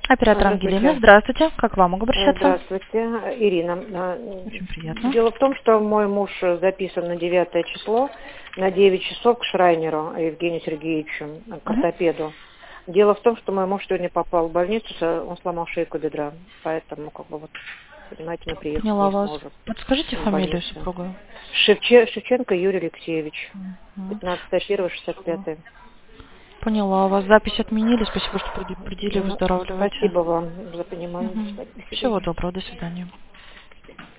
Оператор Ангелина, Здравствуйте. здравствуйте. Как вам могу обращаться? Здравствуйте, Ирина. Очень приятно. Дело в том, что мой муж записан на 9 число, на 9 часов к Шрайнеру Евгению Сергеевичу, к ортопеду. Дело в том, что мой муж сегодня попал в больницу, он сломал шейку бедра, поэтому, понимаете, мы приехать Поняла не вас. сможем. Подскажите в фамилию больницу. супруга. Шевченко Юрий Алексеевич, Мгм. 15.01.65. Поняла вас. Запись отменили. Спасибо, что предупредили. Выздоравливайте. Спасибо вам за понимание. Мгм. До Всего свидания. доброго. До свидания.